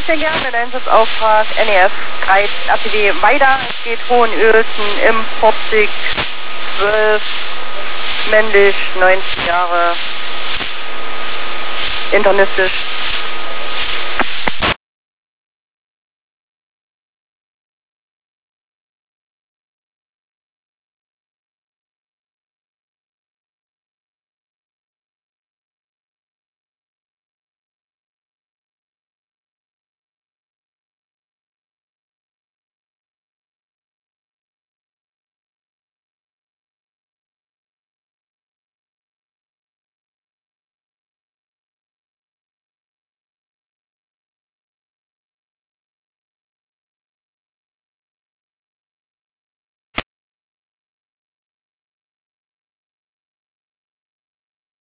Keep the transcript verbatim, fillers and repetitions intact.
Leitsänger mit Einsatzauftrag N E F drei A T W weiter. Es geht Hohenösen im fünfzig zwölf, männlich, neunzig Jahre, internistisch.